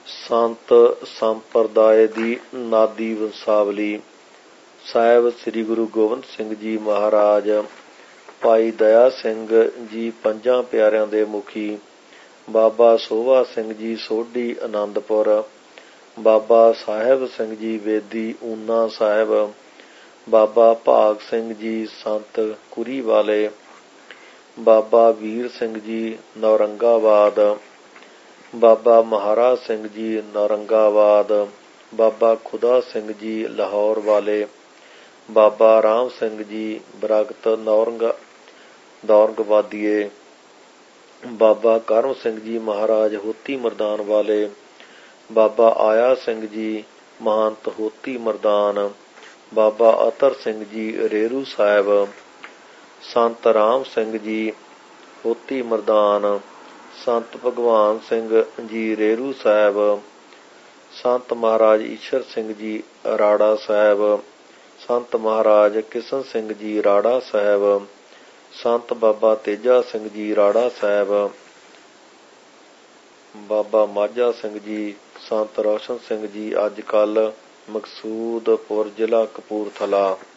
ਸੰਤ ਸੰਪਰਦਾਇ ਦੀ ਨਾਦੀ ਵੰਸਾਵਲੀ। ਸਾਹਿਬ ਸ੍ਰੀ ਗੁਰੂ ਗੋਬਿੰਦ ਸਿੰਘ ਜੀ ਮਹਾਰਾਜ, ਭਾਈ ਦਇਆ ਸਿੰਘ ਜੀ ਪੰਜਾਂ ਪਿਆਰਿਆਂ ਦੇ ਮੁਖੀ, ਬਾਬਾ ਸੋਭਾ ਸਿੰਘ ਜੀ ਸੋਢੀ ਆਨੰਦਪੁਰ, ਬਾਬਾ ਸਾਹਿਬ ਸਿੰਘ ਜੀ ਵੇਦੀ ਊਨਾ ਸਾਹਿਬ, ਬਾਬਾ ਭਾਗ ਸਿੰਘ ਜੀ ਸੰਤ ਕੁਰੀ ਵਾਲੇ, ਬਾਬਾ ਵੀਰ ਸਿੰਘ ਜੀ ਨੌਰੰਗਾਬਾਦ, ਬਾਬਾ ਮਹਾਰਾਜ ਸਿੰਘ ਜੀ ਨੌਰੰਗਾਬਾਦ, ਬਾਬਾ ਖੁਦਾ ਸਿੰਘ ਜੀ ਲਾਹੌਰ ਵਾਲੇ, ਬਾਬਾ ਰਾਮ ਸਿੰਘ ਜੀ ਬਰਗਤ ਦੌਰਗਵਾਦੀਏ, ਬਾਬਾ ਕਰਮ ਸਿੰਘ ਜੀ ਮਹਾਰਾਜ ਹੋਤੀ ਮਰਦਾਨ ਵਾਲੇ, ਬਾਬਾ ਆਇਆ ਸਿੰਘ ਜੀ ਮਹੰਤ ਹੋਤੀ ਮਰਦਾਨ, ਬਾਬਾ ਅਤਰ ਸਿੰਘ ਜੀ ਰੇਰੂ ਸਾਹਿਬ, ਸੰਤ ਰਾਮ ਸਿੰਘ ਜੀ ਹੋਤੀ ਮਰਦਾਨ, ਸੰਤ ਭਗਵਾਨ ਸਿੰਘ ਜੀ ਰੇਰੂ ਸਾਹਿਬ, ਸੰਤ ਮਹਾਰਾਜ ਈਸ਼ਰ ਸਿੰਘ ਜੀ ਰਾੜਾ ਸਾਹਿਬ, ਸੰਤ ਮਹਾਰਾਜ ਕਿਸ਼ਨ ਸਿੰਘ ਜੀ ਰਾੜਾ ਸਾਹਿਬ, ਸੰਤ ਬਾਬਾ ਤੇਜਾ ਸਿੰਘ ਜੀ ਰਾੜਾ ਸਾਹਿਬ, ਬਾਬਾ ਮਾਝਾ ਸਿੰਘ ਜੀ, ਸੰਤ ਰੋਸ਼ਨ ਸਿੰਘ ਜੀ ਅੱਜ ਕੱਲ੍ਹ ਮਕਸੂਦਪੁਰ ਜ਼ਿਲ੍ਹਾ ਕਪੂਰਥਲਾ।